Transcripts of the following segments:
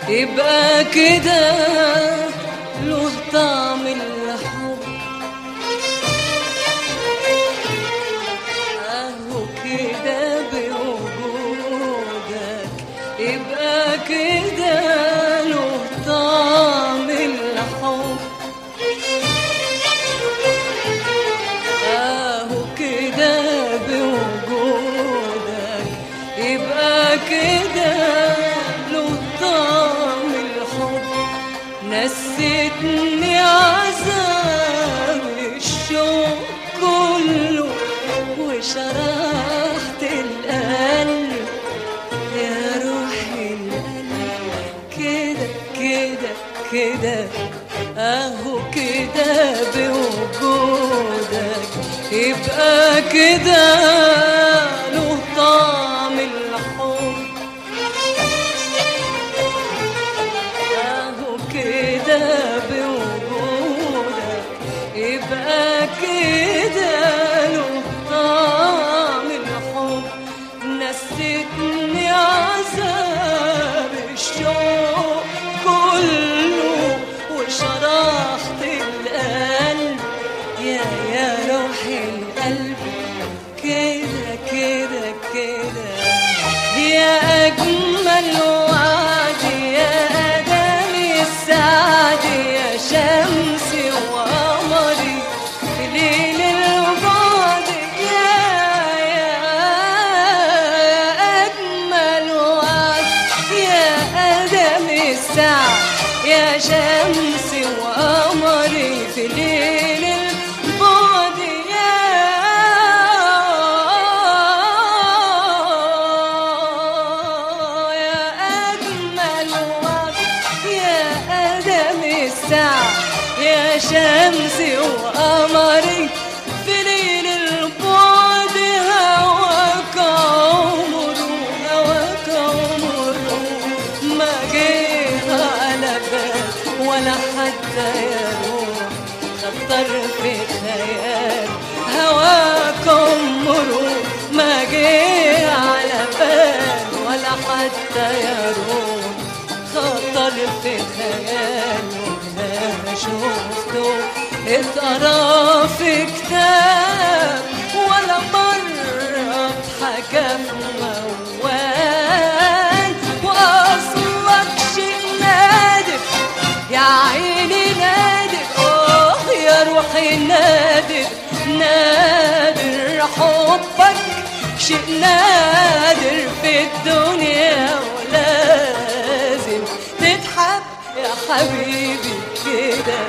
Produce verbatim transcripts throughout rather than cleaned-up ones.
يبقى كده له طعم الحب. اهو كده بوجودك يبقى كده له طعم الحب. اهو كده بوجودك يبقى كده له طعم الحب. نسيتني عذاب الشوق كله وشرحت القلب يا روحي القلب. كده كده كده اهو كده بوجودك يبقى كده له طعم الحب. اهو كده بوجودك يبقى كده له طعم الحب. نسيتني عذاب الشوق كله وشرحت القلب يا يا روحي القلب. كده كده كده يا أجمل وعد يا أدامي السعد يا شمسي وقمري في ليل البعد. يا يا أجمل وعد يا أدامي السعد يا شمسي وقمري في ليل البعد. يا يا أجمل وعد يا أدامي السعد يا شمسي وقمري في ليل البعد. هواك عمره هواك عمره ما جه على بال ولا حتى يروح خطر في خيال. هواك عمره ما جه على بال ولا حتى يروح خطر في خيال. وما شفته اتقرا في كتاب ولا مرة اتحكى في موال. واصلك شيء نادر يا عيني نادر اوه يا روحي نادر نادر حبك شيء نادر في الدنيا ولازم تتحب يا حبيبي كده.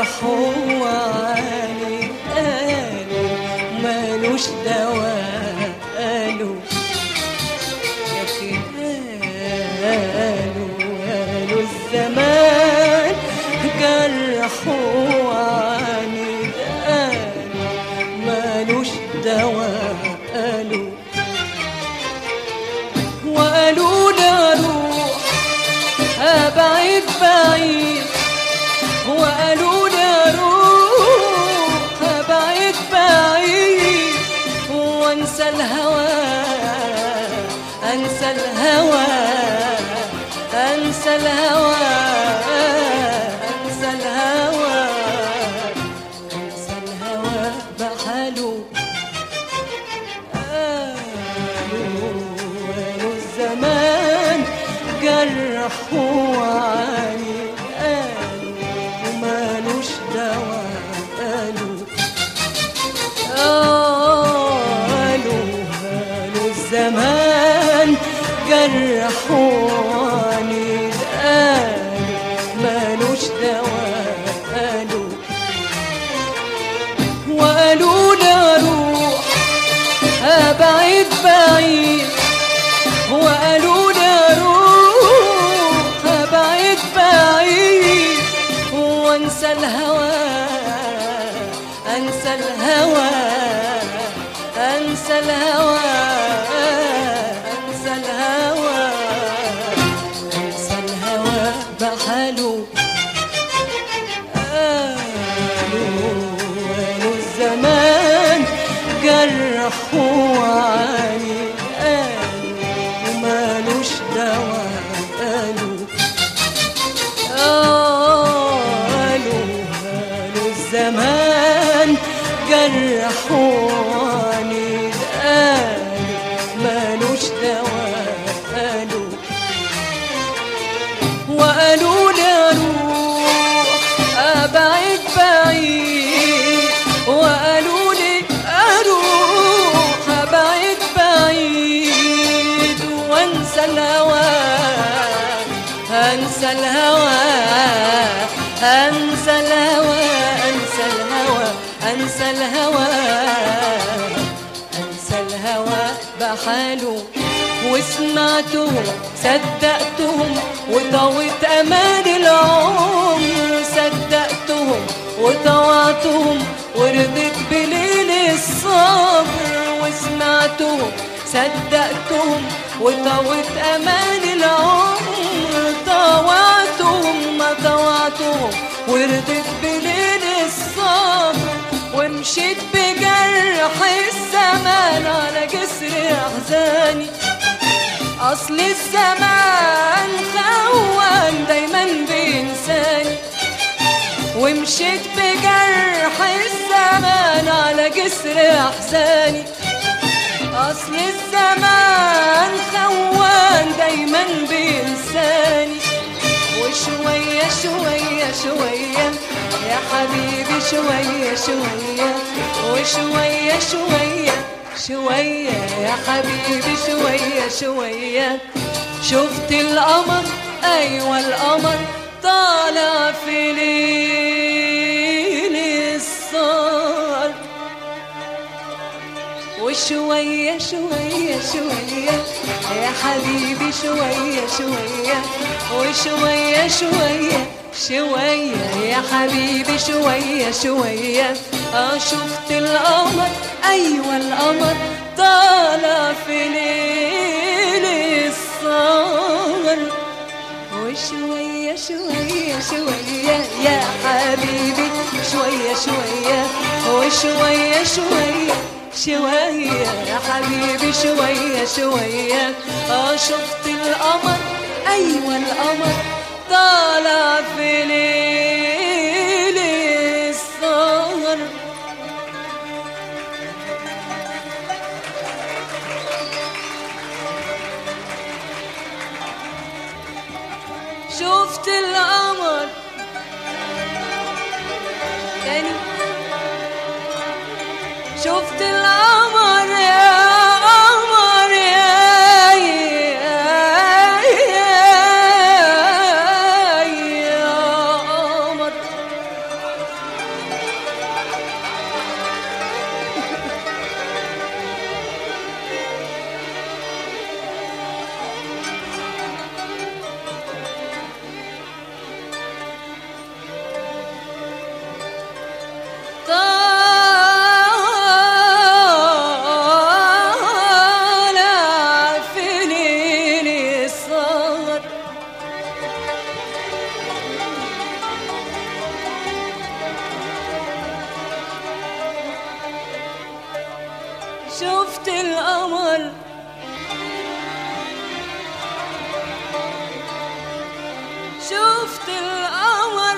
جرح وعاني قالوا مالوش دواء قالوا يا أخي قالوا قالوا الزمان جرح وعاني قالوا مالوش دواء قالوا وقالوا لي اروح ابعد بعيد وقالوا لي اروح ابعد بعيد وانسى الهوى انسى الهوى انسى الهوى انسى الهوى انسى الهوى بحاله الزمان جرح وعاني قالوا ومالوش دواء قالوا قالوا قالوا الزمان جرح وعاني قالوا مالوش دواء قالوا وقالوا لي اروح ابعد بعيد وقالوا لي اروح ابعد بعيد وانسى الهوى انسى الهوى انسى الهوى انسى الهوى انسى الهوى بحاله قالوا قالوا الزمان جرح وعاني مالوش دواء قالوا قالوا قالوا الزمان جرح وعاني قالوا مالوش دواء قالوا وقالوا لي اروح ابعد بعيد وقالوا لي اروح ابعد بعيد وانسى الهوى انسى الهوى انسى الهوى انسى الهوى انسى الهوى انسى الهوى بحاله وسمعتهم صدقتهم وطويت امان العمر صدقتهم وطوعتهم ورضيت بليل الصبر وسمعتهم صدقتهم وطويت امان العمر طوعتهم ما طوعتهم ورضيت بليل الصبر ومشيت بجرح الزمان على جسر احزاني اصل الزمان خوان دايما بينساني ومشيت بجرح الزمان على جسر احزاني اصل الزمان خوان دايما بينساني وشوية شوية شوية يا حبيبي شوية شوية وشوية شوية شوية يا حبيبي شوية شوية شفت القمر ايوه القمر طالع في ليل السهر وشوية شوية شوية يا حبيبي شوية شوية وشوية شوية شوية يا حبيبي شوية شوية اه شفت القمر ايوه القمر طالع في ليل السهر وشوية شوية شوية يا حبيبي شوية شوية وشوية شوية شوية يا حبيبي شوية شوية اه شفت القمر ايوه القمر طالع في ليل السهر شفت القمر تاني شفت القمر يا قمر يا يا قمر شفت القمر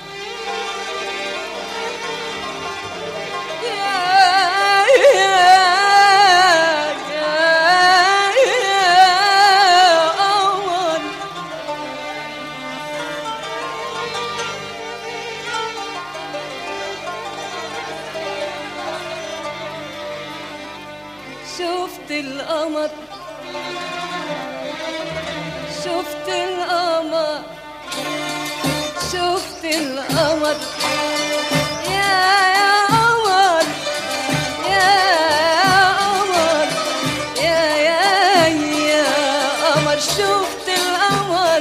شفت القمر شفت القمر شفت القمر يا يا قمر يا قمر يا يا يا قمر شفت القمر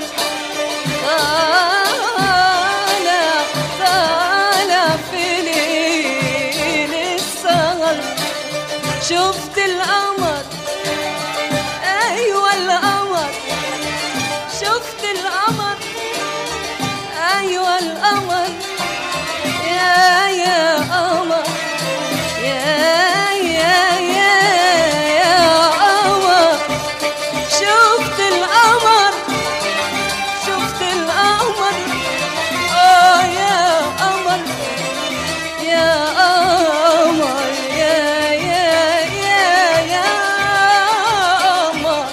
طالع طالع في ليل السهر شفت القمر ايوه القمر شفت القمر ايوه القمر يا يا قمر يا يا يا يا قمر شفت القمر شفت القمر اه يا قمر يا قمر يا يا يا يا قمر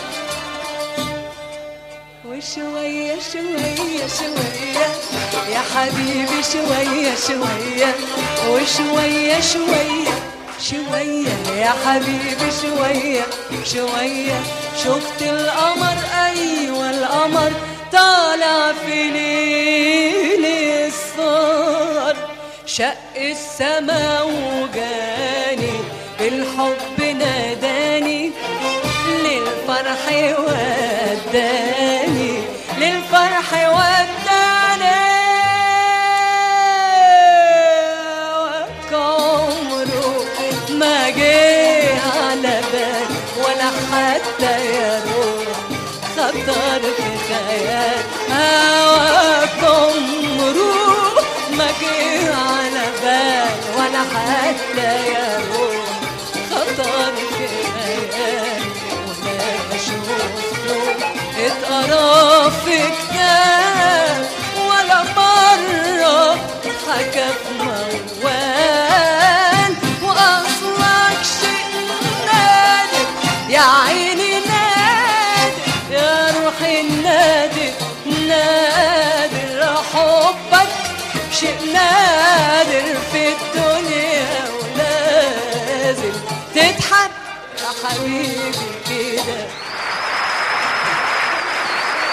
وشوية شوية شوية يا حبيبي شوية شوية وشوية شوية شوية يا حبيبي شوية شوية شفت القمر أيوة القمر طالع في ليل السهر شق السما وجاني بالحب ناداني للفرح وداني للفرح وداني وكعمره ما جه على بال ولا حتى يروح خطر في خيال هواك عمره ما جه على بال ولا حتى يروح خطر في خيال ولا شفته اتقرا في كتاب ولا مرة حكى في موال وأصلك شيء نادر يا عيني نادر يا روحي نادر نادر حبك شيء نادر في الدنيا ولازم تضحك يا حبيبي كده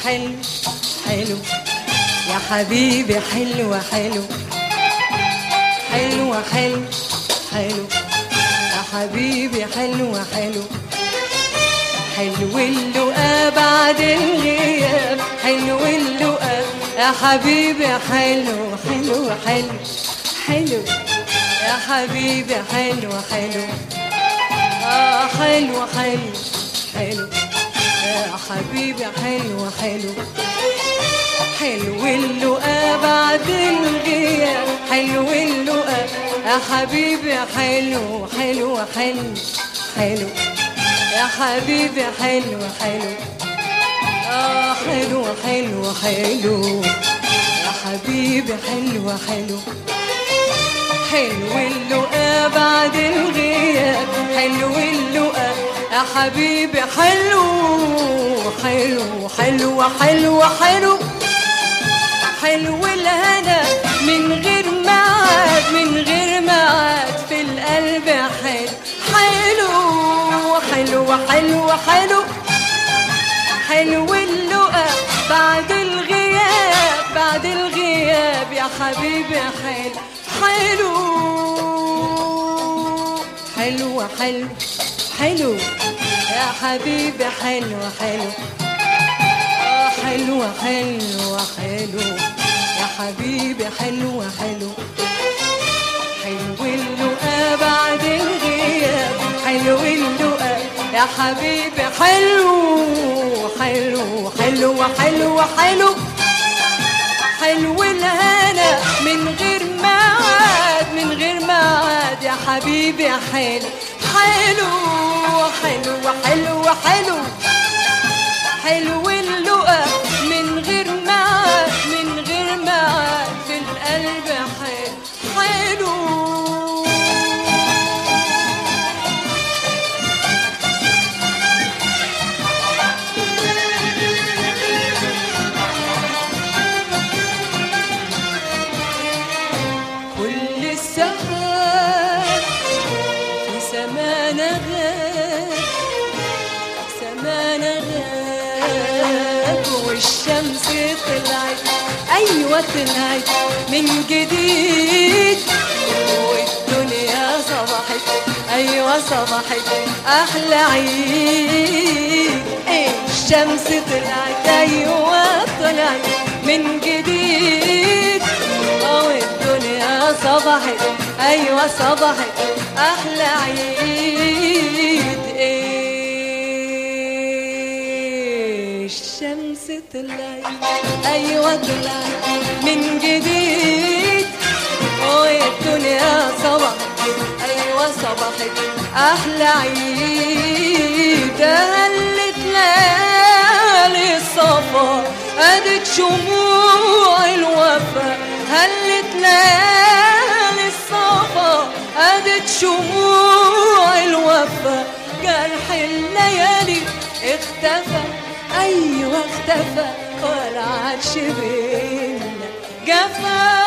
حلو حلو يا حبيبي حلو حلو حلو حلو حلو يا حبيبي حلو حلو حلو اللقا بعد الغياب حلو اللقا يا حبيبي حلو حلو حلو حلو يا حبيبي حلو حلو آه حلو حلو حلو يا حبيبي حلو حلو حلو اللقا بعد الغياب حلو اللقا يا حبيبي حلو حلو حلو حلو يا حبيبي حلو حلو آه حلو حلو حلو يا حبيبي حلو حلو حلو اللقا بعد الغياب حلو اللقا يا حبيبي حلو حلو حلو حلو حلو حلو الهنا من غير معاد من غير معاد في القلب حلو حلو حلو حلو حلو اللقا بعد الغياب بعد الغياب يا حبيبي حلو حلو حلو حلو حلو يا حبيبي حلو حلو آه حلو حلو حلو يا حبيبي حلو حلو حلو اللقا بعد الغياب حلو اللقا يا حبيبي حلو حلو حلو حلو حلو حلو الهنا من غير معاد من غير معاد يا حبيبي حلو حلو حلو حلو حلو حلو اللقا من غير معاد من غير معاد في القلب حلو حلو والشمس طلعت أيوة طلعت من جديد والدنيا صبحت أيوة صبحت أحلى عيد الشمس طلعت أيوة طلعت من جديد والدنيا صبحت أيوة صبحت أحلى عيد الشمس طلعت أيوة طلعت من جديد والدنيا صبحت أيوة صبحت أحلى عيد هلت ليالي الصفا أدت شموع الوفا هلت ليالي الصفا أدت شموع الوفا جرح الليالي اختفى أيوة اختفى ولا عادش بينا جفا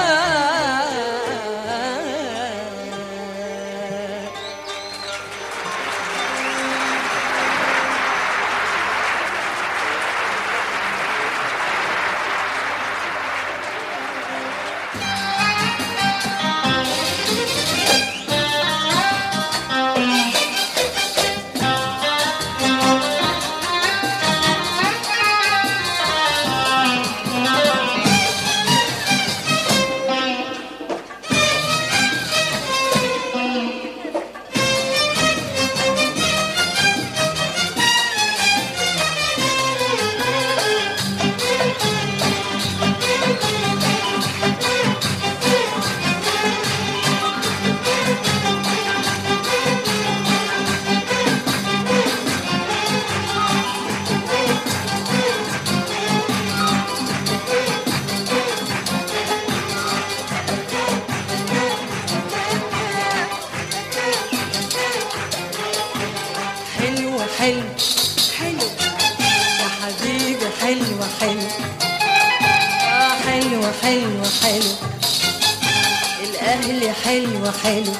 حلو حلو يا حبيبي حلو حلو آه حلو حلو حلو الأهل حلو حلو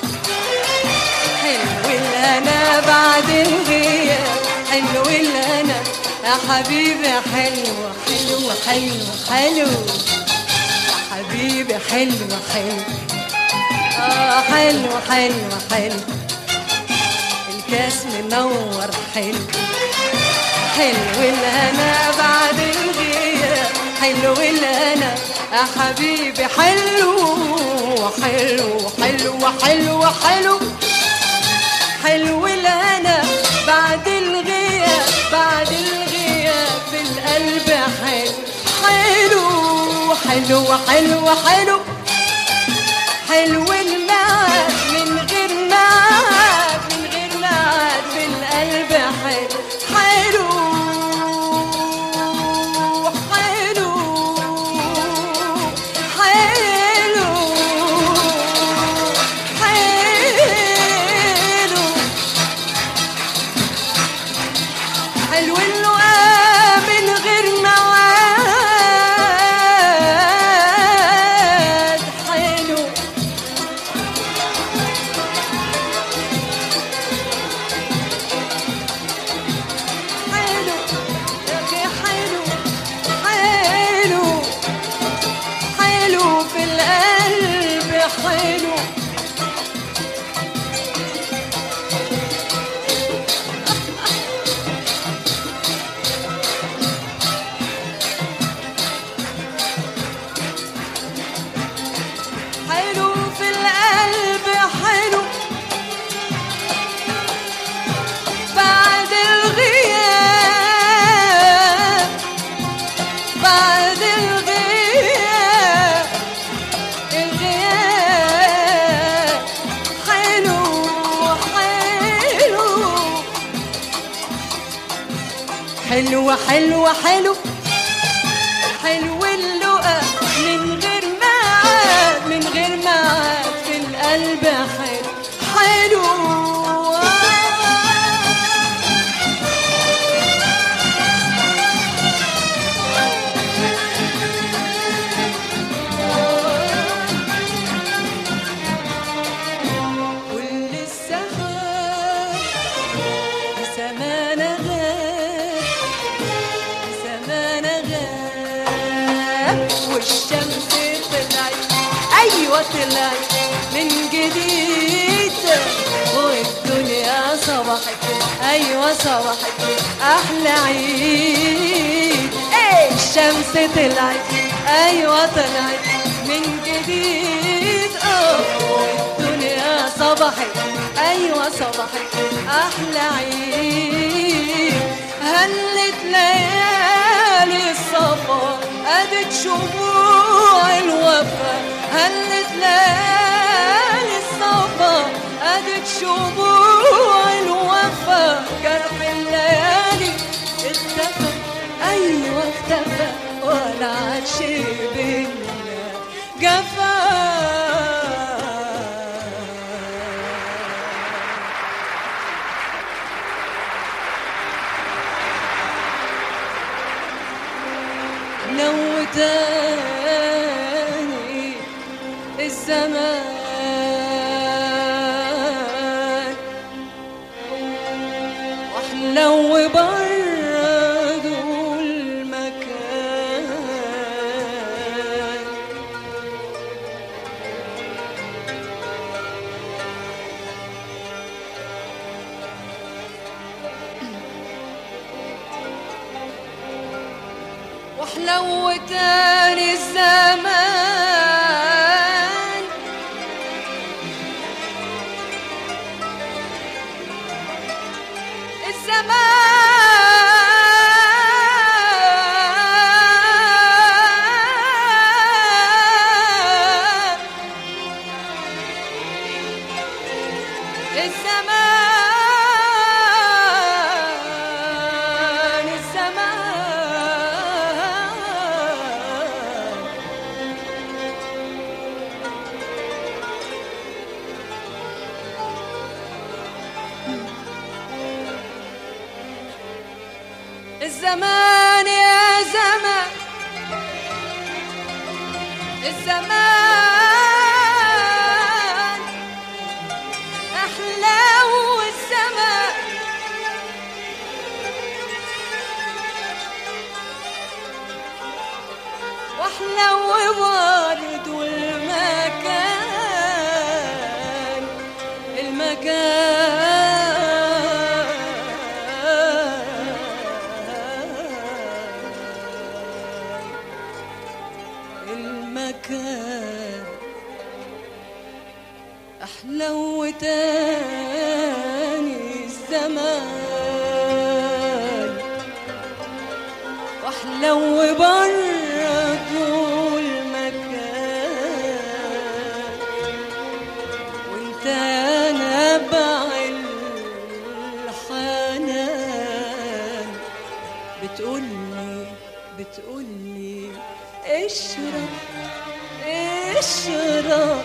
حلو الهنا بعد الغياب حلو الهنا يا حبيبي حلو حلو حلو حلو يا حبيبي حلو حلو اه حلو حلو حلو الكاس منور حلو حلو الهنا بعد الغياب حلو الهنا يا حبيبي حلو حلو حلو حلو حلو حلو الهنا بعد الغياب بعد الغياب في القلب حلو حلو حلو حلو حلو حلو الميعاد من غير ميعاد من غير ميعاد في القلب حلو حلو حلو حلو حلو حلو اللقاء من غير موعد حلو حلو يا أخي حلو حلو حلو في القلب حلو حلو في القلب حلو بعد الغياب بعد الغياب الغياب حلو حلو حلو حلو حلو حلو اللقاء من غير ميعاد من غير ميعاد في القلب حلو حلو كل السهر زمان غاب زمان غاب والشمس طلعت ايوه طلعت من جديد والدنيا صبحت ايوه صبحت احلى عيد ايه الشمس طلعت ايوه طلعت من جديد اه والدنيا صبحت ايوه صبحت احلى عيد هلت ليالي الصفا ادت شموع الوفا هلت ليالي الصفا ادت شموع الوفا جرح الليالي اختفى ايوه اختفى ولا عاد شي بينا جفا لو تاني الزمان واحلو برضو المكان واحلو تاني الزمان الزمان الزمان الزمان يا زمان الزمان أحلى والزمان يحلو تاني الزمان واحلو برضو المكان وانت يا نبع الحنان بتقولي بتقولي اشرب اشرب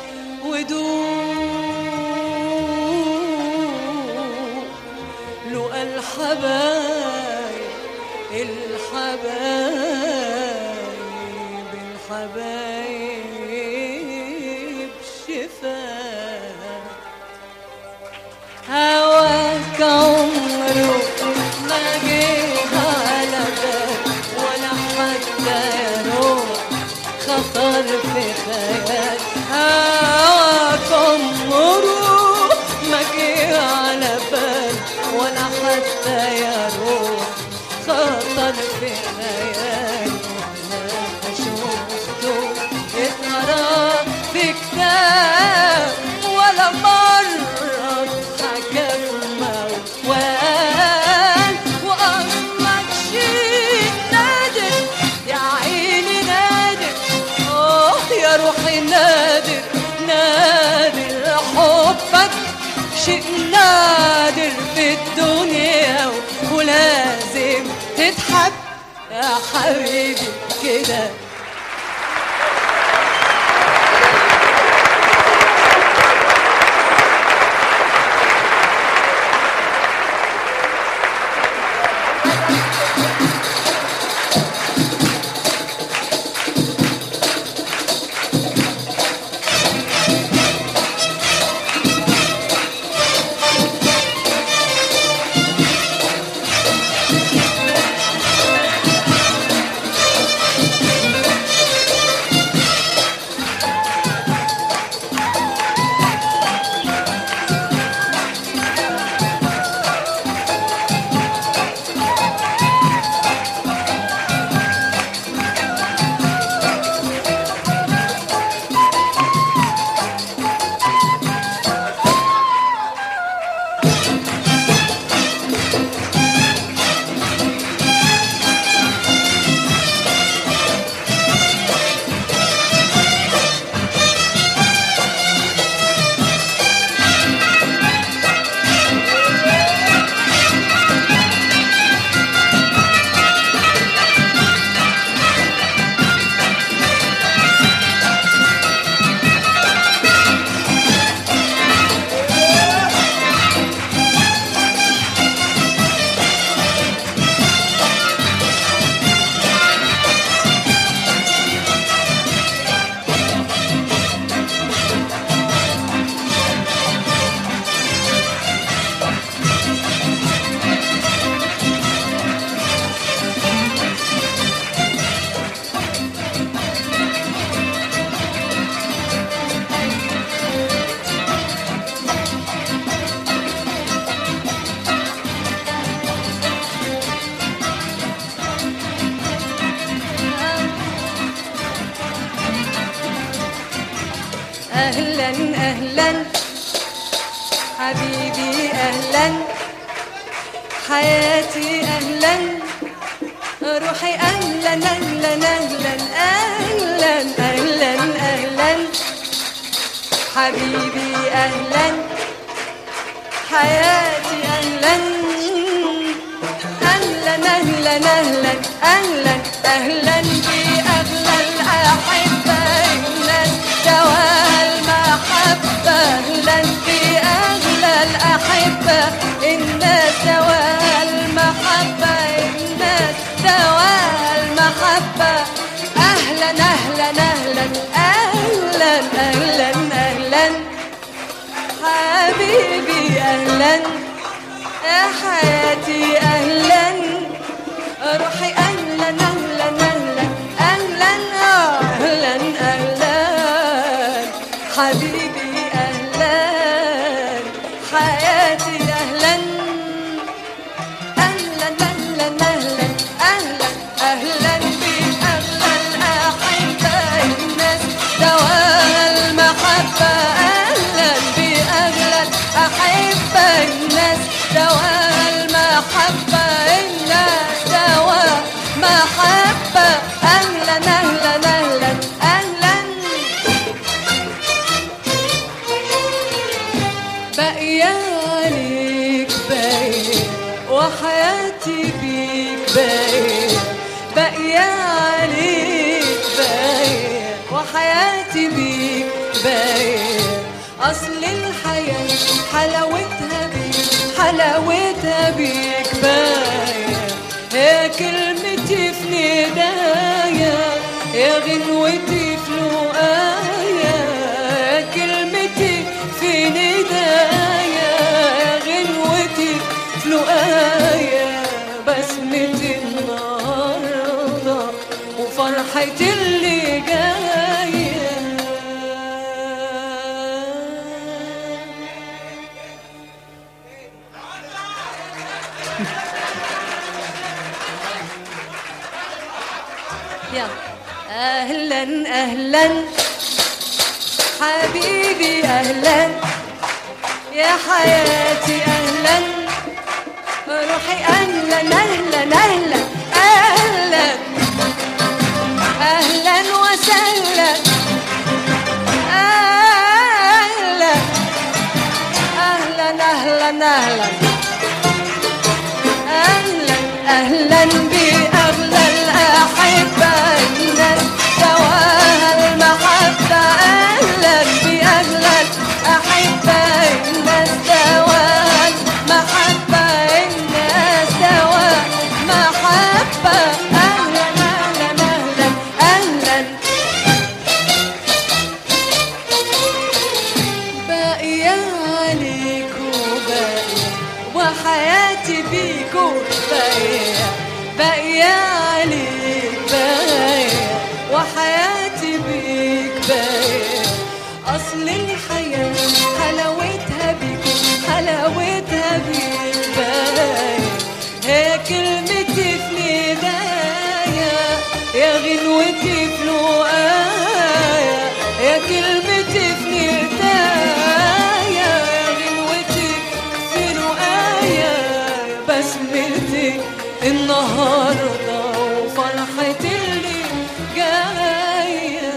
ودوق لقى الحبايب الحبايب الحبايب شفاء هواك عمره ما جه على بال ولا حتى يروح خطر في خيال هواك عمره ما جه على بال ولا حتى يروح خطر في خيال وانا شفته اتقرا في كتاب ولا مرة حكى في موال وأصلك شيء نادر يا عيني نادر آه يا روحي نادر نادر حبك شيء نادر في الدنيا ولازم تتحب يا حبيبي كده. أهلا أهلا حبيبي أهلا حياتي أهلا روحي أهلا أهلا أهلا أهلا أهلا أهلا حبيبي أهلا حياتي أهلا أهلا أهلا أهلا أهلا أهلا بأغلى الأحبة الناس دواها المحبة أهلا بأغلى الأحبة الناس دواها المحبة الناس دواها المحبة أهلا أهلا أهلا أهلا أهلا أهلا حبيبي أهلا يا حياتي أهلا روحي أهلا أهلا أهلا أهلا أهلا أهلا حبيبي أهلا حياتي أهلا أهلا أهلا أهلا أهلا أهلا بأغلى الأحبة الناس دواها المحبة أهلا بيك باين. أصل الحياة حلاوتها بيك حلاوتها بيك باين. يا كلمتي في ندايا يا غنوتي في لقايا. يا كلمتي في ندايا يا غنوتي في لقايا. بسمتي النهارده وفرحتي اللي جايه. يلا أهلا أهلا حبيبي أهلا يا حياتي أهلا روحي أهلا أهلا أهلا أهلا أهلا وسهلا أهلا أهلا أهلا أهلا أهلا أهلا بأغلى الأحبة الناس دواها المحبة. أهلا بأغلى الأحبة الناس دواها المحبة الناس دواها محبة. أهلا أهلا أهلا أهلا باقية عليكوا باقية وحياتي بيكوا باقية. باقية عليك باقية وحياتي بيك باقية. أصل الحياة حلاوتها بيك حلاوتها بيك باقية. هي كلمتي في ندايا يا غنوتي في لقايا. يا كلمتي في ندايا يا غنوتي في لقايا. بسمتي النهارده وفرحتي اللي جايه.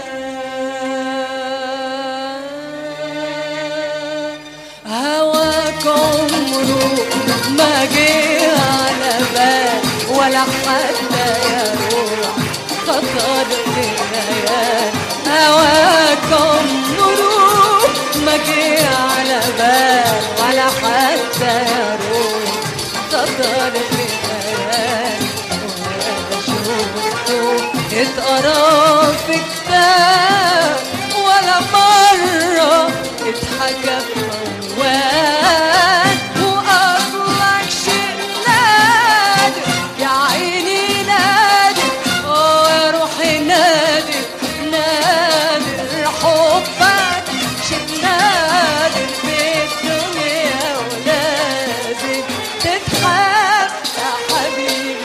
هواك عمره ما جه على بال ولا حتى يا روح خطر في خيال. هواك عمره ما جه على بال ولا حتى يا روح خطر في خيال. اتقرا في كتاب ولا مرة اتحكى في موال. وأصلك شيء نادر يا عيني نادر اه يا روحي نادر نادر. حبك شيء نادر في الدنيا ولازم تتحب يا حبيبي.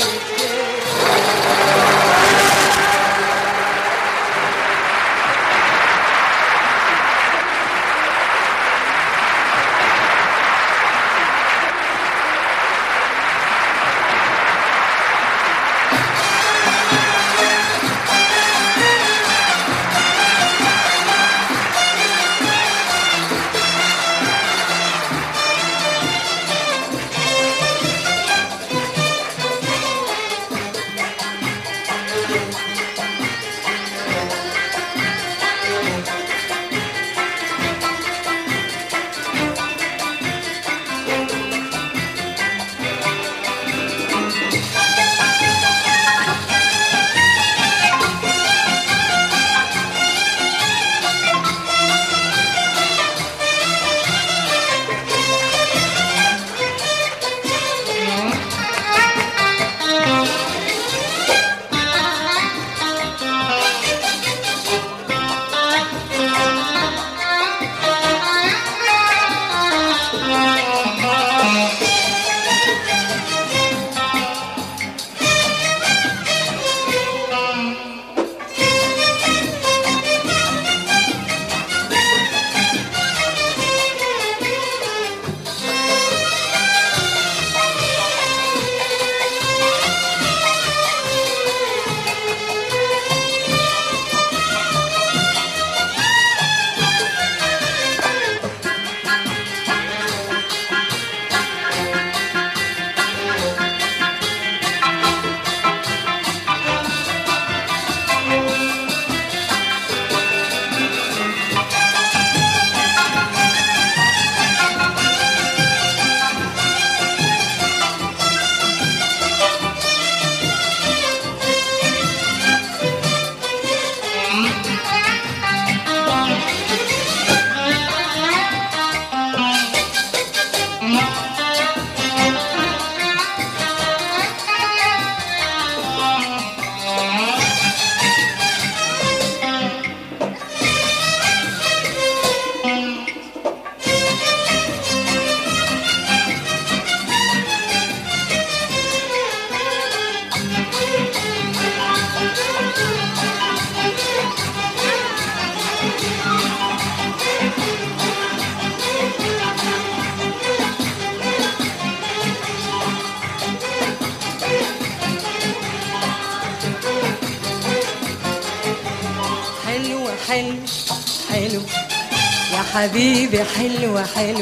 حلو حلو حلو يا حبيبي، حلو حلو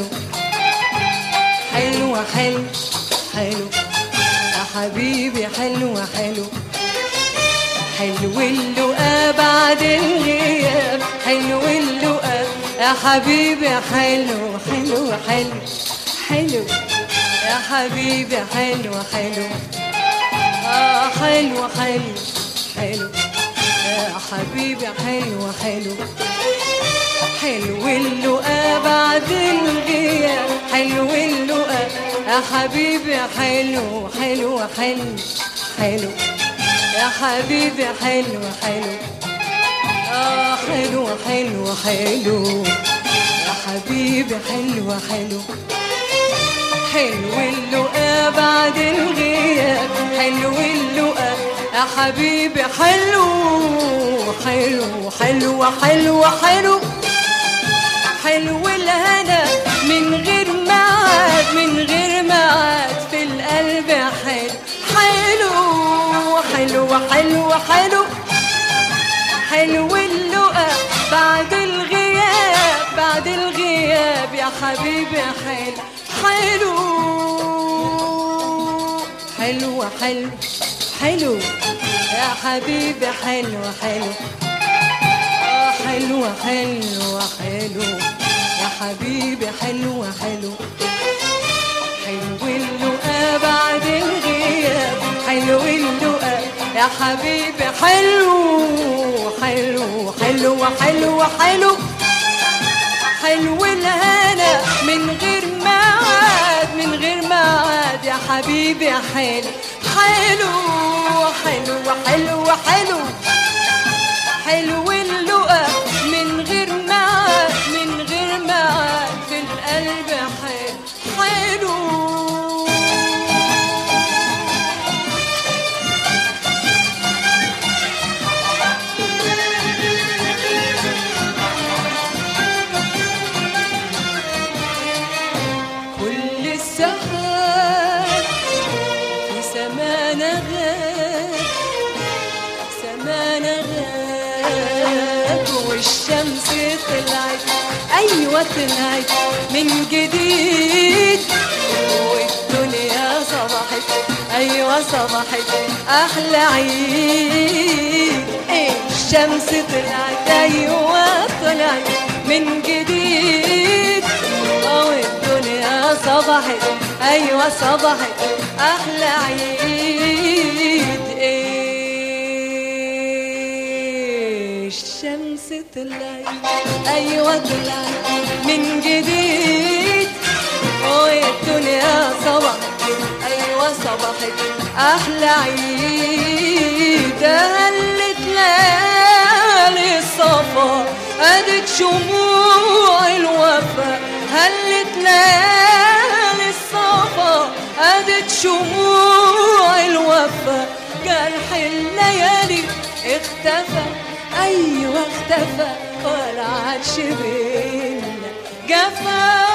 حلو حلو حلو يا حبيبي، حلو حلو حلو اللقا بعد الغياب، حلو اللقا يا حبيبي، حلو حلو حلو حلو يا حبيبي، حلو حلو آه حلو حلو حلو يا حبيبي، حلو حلو حلو اللقا بعد الغياب، حلو اللقا يا حبيبي، حلو حلو حلو حلو يا حبيبي، حلو حلو آه حلو حلو حلو يا حبيبي، حلو حلو حلو اللقا بعد الغياب، حلو اللقا يا حبيبي، حلو حلو حلو حلو حلو حلو الهنا من غير ميعاد، من غير ميعاد في القلب، حلو حلو حلو حلو حلو اللقا بعد الغياب، بعد الغياب يا حبيبي، حلو حلو حلو حلو يا حبيبي، حلو حلو آه حلو حلو حلو يا حبيبي، حلو حلو حلو اللقا بعد الغياب، حلو اللقا يا حبيبي، حلو حلو حلو حلو حلو حلو الهنا من غير ميعاد، من غير ميعاد يا حبيبي، حلو حلو حلو حلو حلو حلو اللقا من غير ميعاد، من غير ميعاد في القلب، حلو حلو كل السحاب في سمانا غاب، سمانا غاب والشمس طلعت، أيوة طلعت من جديد، والدنيا صبحت، أيوة صبحت أحلى عيد. الشمس طلعت، أيوة طلعت من جديد، والدنيا صبحت، أيوة صبحت أحلى عيد. الشمس طلعت، أيوة طلعت من جديد، والدنيا صبحت، أيوة صبحت أحلى عيد. هلت ليالي الصفا، أدت شموع الوفا، هلت ليالي الصفا، أدت شموع الوفا. جرح الليالي اختفى، أيوة اختفى، ولا عادش بينا جفا.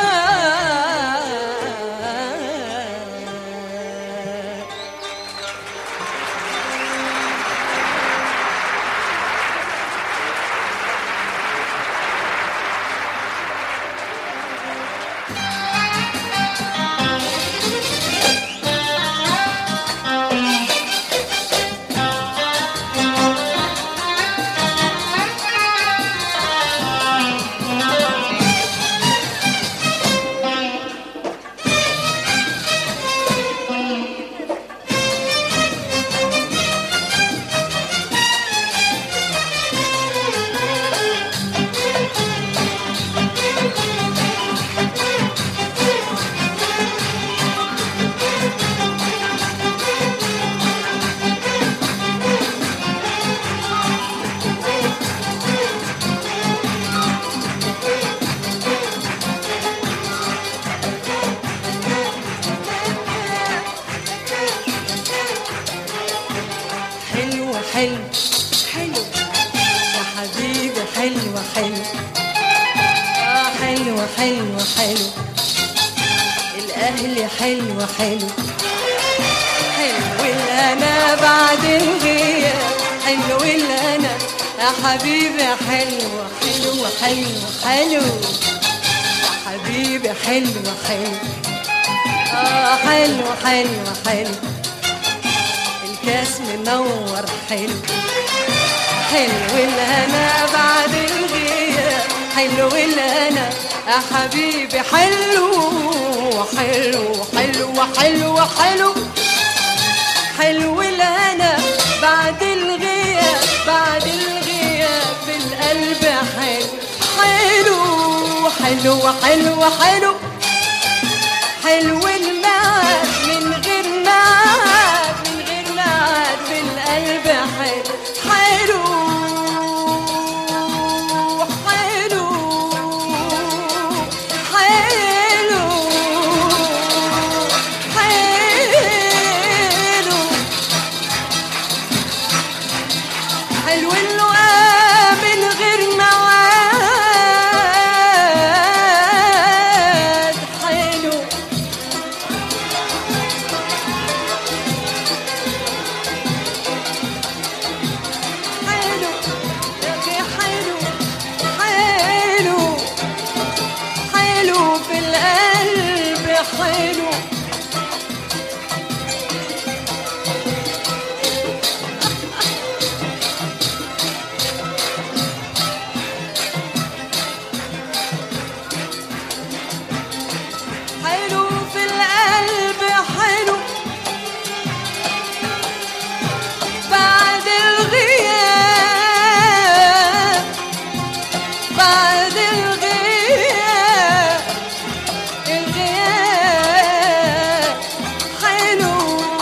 حلو حلو يا حبيبي، حلو حلو حلو حلو الأهل حلو حلو حلو الهنا بعد الغياب حلو الهنا يا حبيبي حلو حلو حلو حلو يا حبيبي حلو حلو اه حلو حلو حلو الكاس منور حلو حلو الهنا بعد الغياب حلو الهنا يا حبيبي حلو حلو حلو حلو حلو حلو الهنا بعد الغياب بعد الغياب في القلب حلو حلو حلو حلو حلو حلو الميعاد من غير ميعاد من غير ميعاد في القلب حلو حلو حلو حلو حلو حلو اللقاء من غير موعد حلو حلو يا أخي حلو حلو حلو في القلب حلو حلو في القلب حلو بعد الغياب بعد الغياب الغياب حلو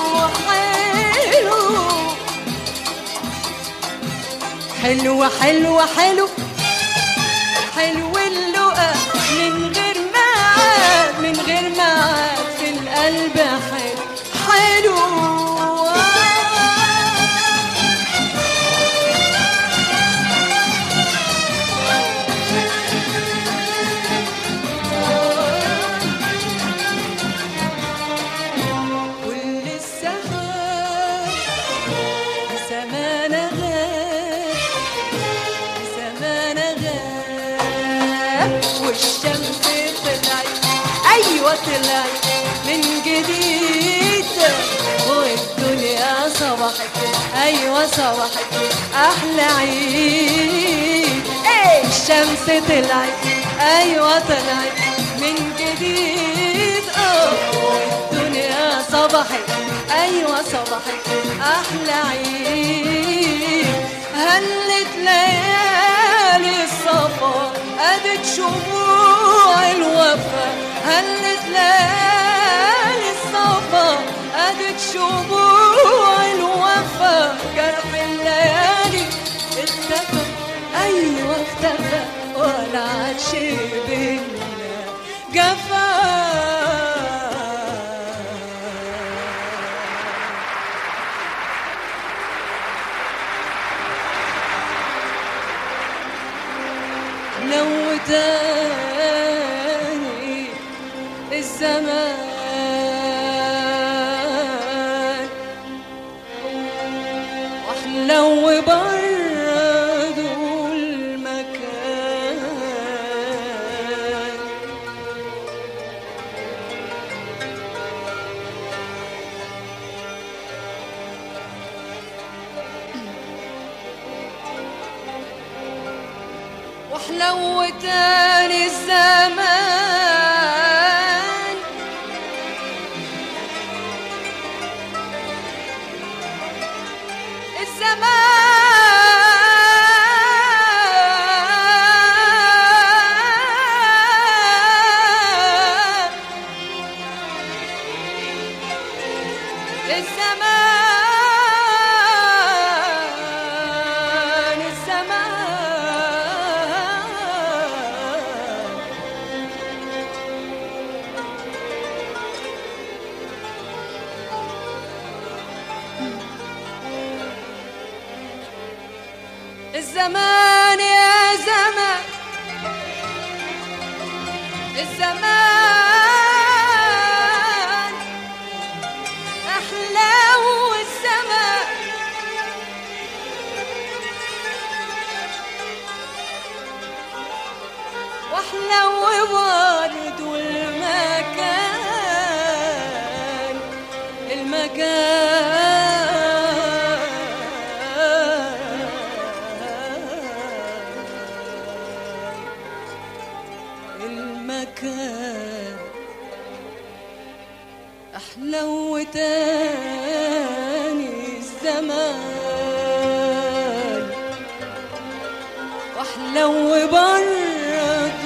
حلو حلو حلو حلو حلو اللقاء من غير ميعاد من غير ميعاد في القلب حلو حلو كل السحاب زمان غاب زمان غاب والشمس طلعت ايوه طلعت من جديد والدنيا صبحت ايوه صبحت احلى عيد ايه الشمس طلعت ايوه طلعت من جديد اه والدنيا صبحت ايوه صبحت احلى عيد هلت ليالي الصفا ادت شموع الوفا هلت ليالي الصفا ادت شموع الوفا جرح الليالي اختفى ايوه اختفى ولا عادش بينا جفا لو تاني الزمان واحلو برضو المكان واحلو تاني الزمان الزمان الزمان الزمان يا زمان الزمان أحلى والزمان وأحلى وبرد والمكان المكان المكان أحلى وتاني الزمان وأحلى وبرد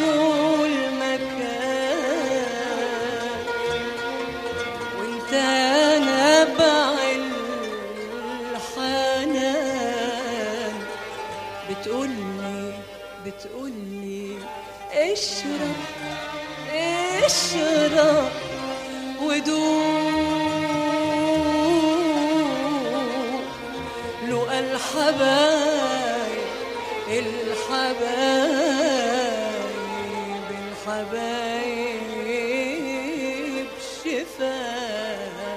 المكان وانت نبع الحنان بتقولي بتقولي اشرب اشرب ودوق لقى الحبايب الحبايب الحبايب شفاء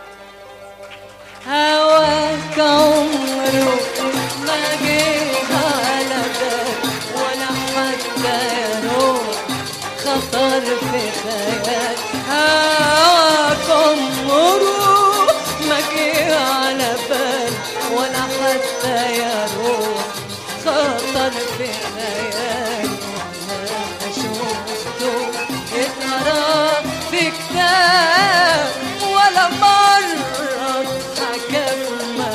هواك عمره ما جه على بال ولا حتى يروح خطر في خيال هواك عمره ما جه على بال ولا حتى يروح خطر في خيال وانا شفته اتقرا في كتاب ولا مرة حكى في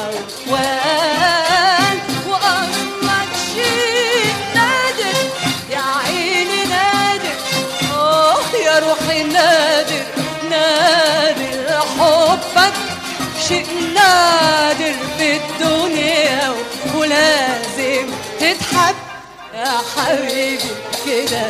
موال وأصلك شيء نادر يا عيني نادر آه يا روحي نادر نادر حبك شيء نادر في الدنيا ولازم تتحب يا حبيبي كده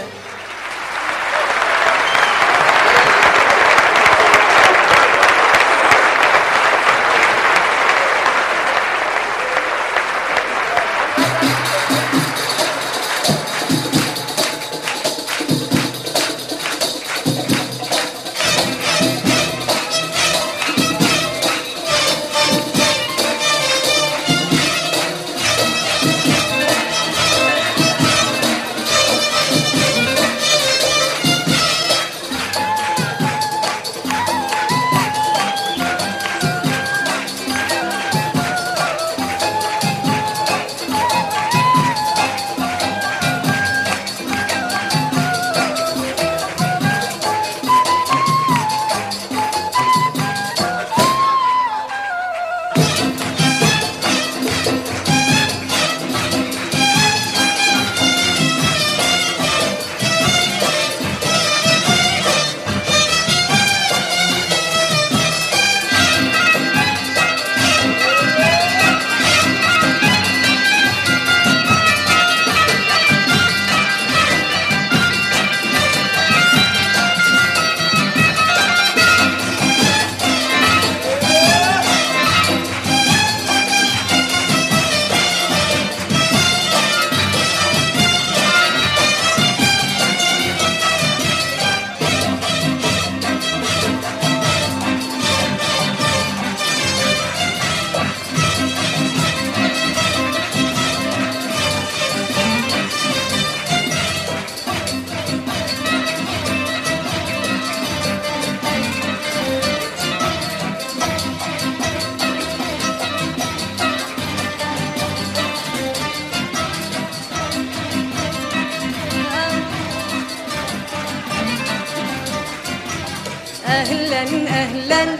أهلا أهلا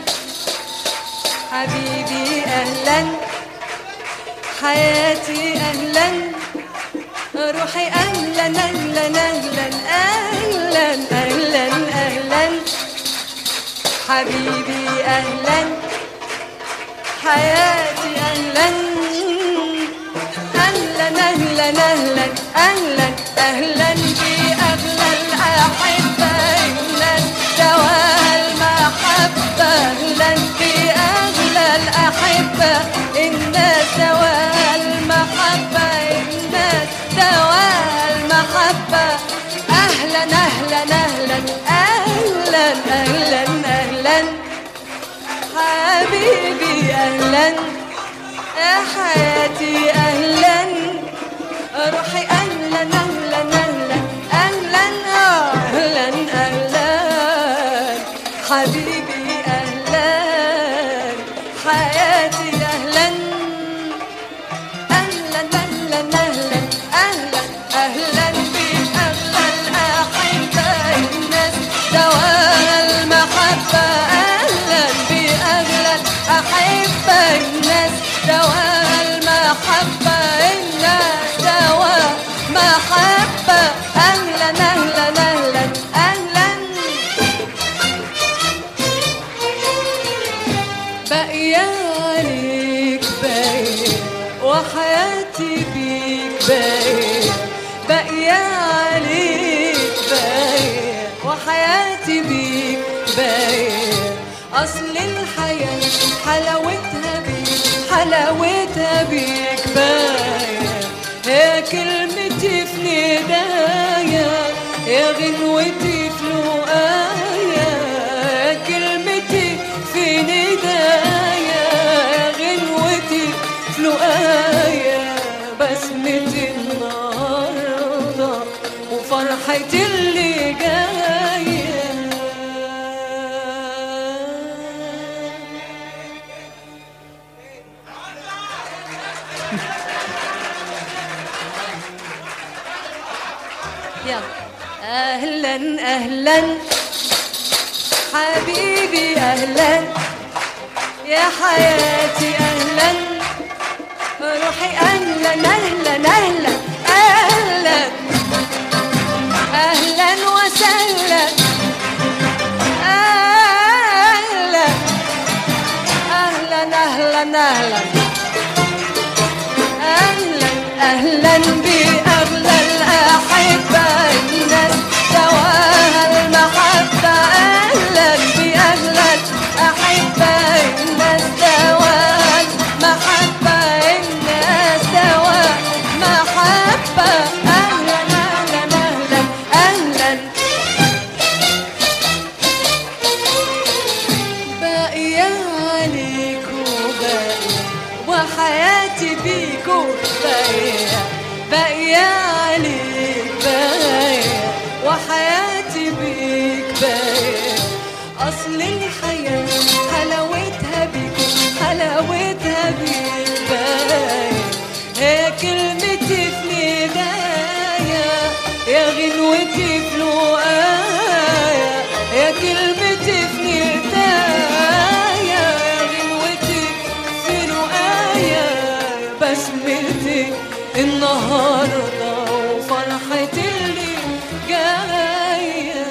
حبيبي أهلا حياتي أهلا روحي أهلا أهلا أهلا أهلا أهلا أهلا حبيبي أهلا حياتي أهلا أهلا أهلا أهلا أهلا أهلا بأغلى الأحبة أهلا دواء المحبة أهلا بأغلى الأحبة الناس دواء المحبة الناس دواء المحبة أهلا أهلا أهلا أهلا يا حياتي أهلا روحي أهلا أهلا أهلا أهلا أهلا أهلا حبيبي أهلا حياتي أهلا أهلا أهلا أهلا أهلا أهلا بك أهلا أحبة الناس دواء المحبة أهلا بك أهلا أحبة الناس دواء المحبة الناس دواء محبة أهلا أهلا أهلا أهلا باقية عليك باقية وحياتي بيك باقية باقية عليك باقية وحياتي بيك باقية أصل الحياة حلاوتها بيك حلاوتها بيك باقية يا كلمتي في ندايا يا غنوتي في لقايا يا كلمتي في ندايا يا غنوتي في لقايا بسمتي النهارده وفرحتي اللي جايه يلا أهلا أهلا حبيبي أهلا يا حياتي أهلا روحي أهلا أهلا أهلا أهلا أهلا وسهلا أهلا أهلا أهلا أهلا أهلا أهلا بأغلى الأحبة الناس دواها المحبة أهلا بأغلى الأحبة الناس دواها المحبة الناس دواها محبة أهلا أهلا أهلا أهلا باقية عليك وباقية وحياتي بيك باقية باقية عليك باقية وحياتي بيك باقية أصل الحياة حلاوتها بيك حلاوتها بيك باقية هي كلمتي في ندايا يا غنوتي في لقايا يا كلمتي في ندايا يا غنوتي في لقايا بسمتي النهارده وفرحتي اللي جايه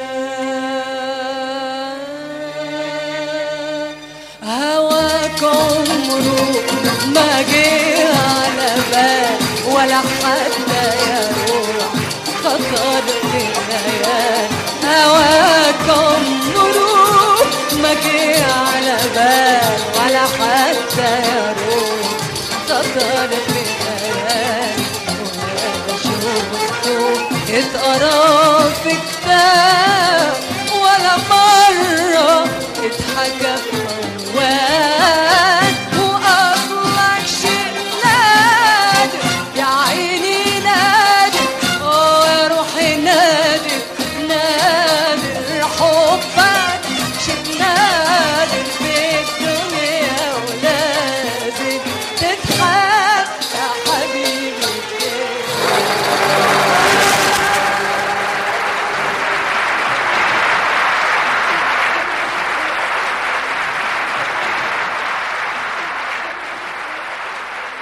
هواك عمره ما جه على بال ولا حتى يروح خطر في خيال هواك عمره ما جه على بال ولا حتى يروح خطر في خيال ولا شوفته اتقرا فيك